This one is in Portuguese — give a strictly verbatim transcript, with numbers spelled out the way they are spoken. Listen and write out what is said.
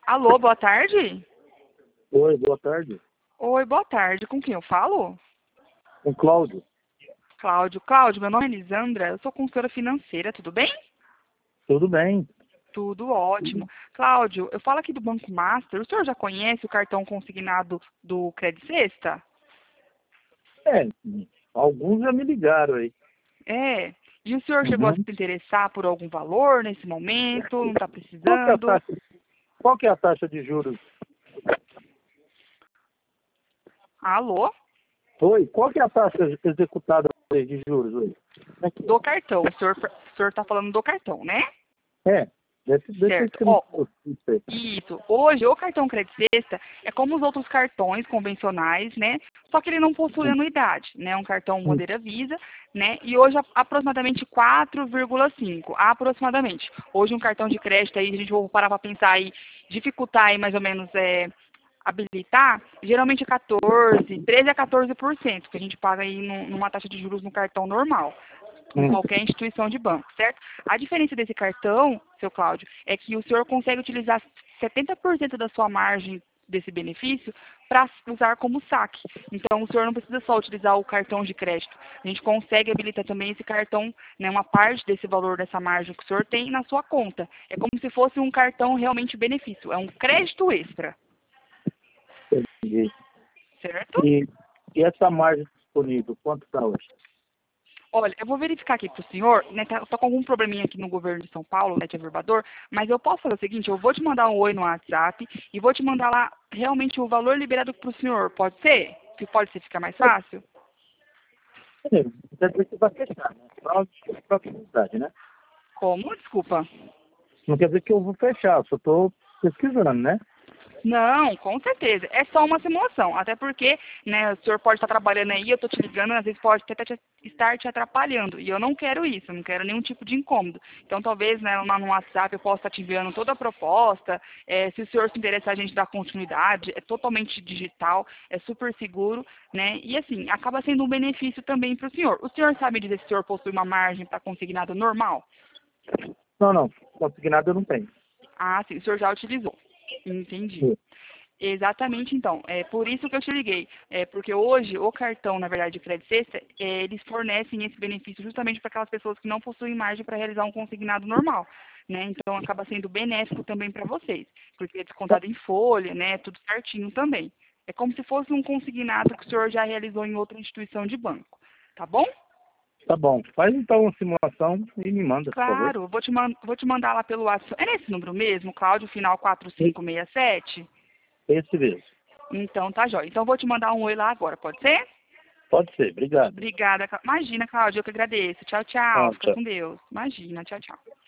Alô, boa tarde? Oi, boa tarde. Oi, boa tarde. Com quem eu falo? Com Cláudio. Cláudio. Cláudio, meu nome é Lisandra, eu sou consultora financeira, tudo bem? Tudo bem? Tudo ótimo. Cláudio, eu falo aqui do Banco Master, o senhor já conhece o cartão consignado do Credit Sexta? É, alguns já me ligaram aí. É. E o senhor chegou a se Uhum. interessar por algum valor nesse momento? Não está Qual que é a precisando? taxa, qual que é a taxa de juros? Alô? Oi, qual que é a taxa executada de juros hoje? Como é que Do cartão. O senhor o senhor está falando do cartão, né? é? É, desse, desse Certo. que não Ó, sei. isso. Hoje, o cartão Credit Sexta é como os outros cartões convencionais, né? Só que ele não possui anuidade, né? Um cartão Hum, Madeira Visa, né? E hoje, a- aproximadamente quatro vírgula cinco. Aproximadamente. Hoje, um cartão de crédito aí, a gente vai parar para pensar aí, dificultar aí mais ou menos, é, habilitar, geralmente é quatorze, treze a quatorze por cento, que a gente paga aí num- numa taxa de juros no cartão normal, em hum. qualquer instituição de banco, certo? A diferença desse cartão, seu Cláudio, é que o senhor consegue utilizar setenta por cento da sua margem desse benefício para usar como saque. Então, o senhor não precisa só utilizar o cartão de crédito. A gente consegue habilitar também esse cartão, né, uma parte desse valor dessa margem que o senhor tem na sua conta. É como se fosse um cartão realmente benefício. É um crédito extra, Entendi. certo? E, e essa margem disponível, quanto está hoje? Olha, eu vou verificar aqui para o senhor, né, tá, tá com algum probleminha aqui no governo de São Paulo, né, de averbador, mas eu posso fazer o seguinte, eu vou te mandar um oi no WhatsApp e vou te mandar lá realmente o valor liberado para o senhor, pode ser? Que pode ser ficar mais fácil? É, quer dizer que vai fechar, né? Só de proximidade, né? Como? Desculpa. Não quer dizer que eu vou fechar, só estou pesquisando, né? Não, com certeza. É só uma simulação. Até porque, né, o senhor pode estar trabalhando aí, eu estou te ligando, às vezes pode até te- estar te atrapalhando. E eu não quero isso, eu não quero nenhum tipo de incômodo. Então, talvez, né, lá no WhatsApp eu possa estar te enviando toda a proposta. É, se o senhor se interessar, a gente dá continuidade. É totalmente digital, é super seguro, né? E assim, acaba sendo um benefício também para o senhor. O senhor sabe dizer se o senhor possui uma margem para consignado normal? Não, não, consignado eu não tenho. Ah, sim, o senhor já utilizou. Entendi. Exatamente, então. É por isso que eu te liguei. É porque hoje o cartão, na verdade, de crédito sexta, é, eles fornecem esse benefício justamente para aquelas pessoas que não possuem margem para realizar um consignado normal, né? Então acaba sendo benéfico também para vocês, porque é descontado em folha, né? Tudo certinho também. É como se fosse um consignado que o senhor já realizou em outra instituição de banco, tá bom? Tá bom. Faz então uma simulação e me manda, por favor. Claro, vou te, man vou te mandar lá pelo WhatsApp. É nesse número mesmo, Cláudio, final quatro cinco seis sete? Esse mesmo. Então tá jóia. Então vou te mandar um oi lá agora, pode ser? Pode ser. Obrigado. Obrigada. Clá- Imagina, Cláudia, eu que agradeço. Tchau, tchau. Ah, Fica tchau. com Deus. Imagina, tchau, tchau.